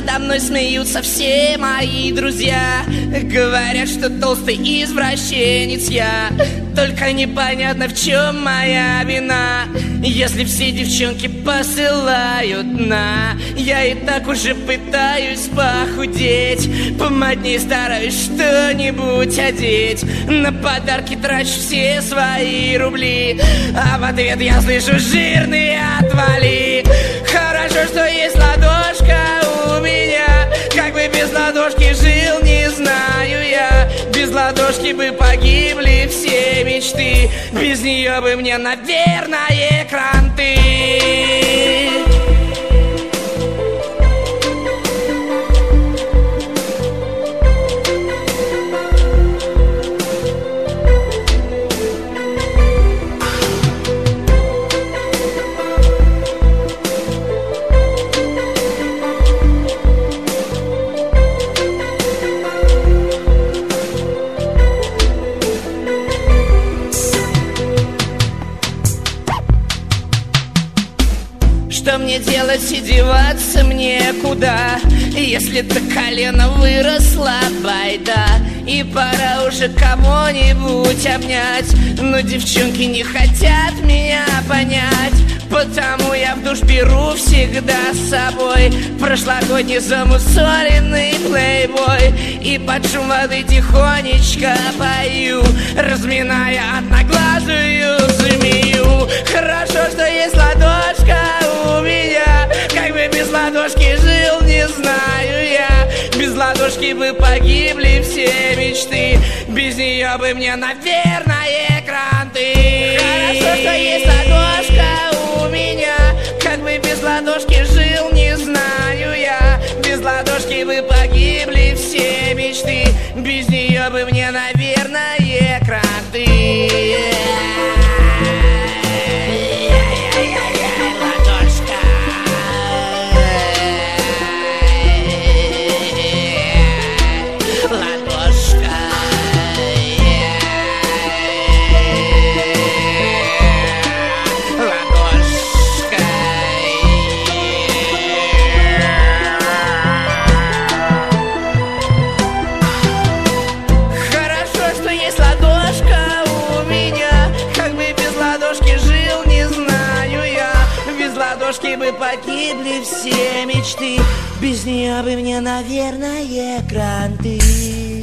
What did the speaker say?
надо мной смеются все мои друзья. Говорят, что толстый извращенец я. Только непонятно, в чем моя вина. Если все девчонки посылают на, я и так уже пытаюсь похудеть. Помодней стараюсь что-нибудь одеть. На подарки трачу все свои рубли, а в ответ я слышу: жирный, отвали. Хорошо, что есть ладошка у меня. Как бы без ладошки жил, не знаю я. Без ладошки бы погибли все мечты. Без нее бы мне, наверное, кранты. Что мне делать и деваться мне куда, если до колена выросла байда? И пора уже кого-нибудь обнять, но девчонки не хотят меня понять. Потому я в душ беру всегда с собой прошлогодний замусоленный плейбой. И под шум воды тихонечко пою, разминая одноглазую змею. Хорошо, что есть ладошка у меня. Как бы без ладошки жил, не знаю я. Без ладошки бы погибли все мечты. Без нее бы мне, наверное, кранты. Хорошо, что есть ладошка у меня. Как бы без ладошки жил, не знаю я. Без ладошки бы погибли все мечты. Без нее бы мне, наверное, кранты. Бы погибли все мечты. Без нее бы мне, наверное, кранты.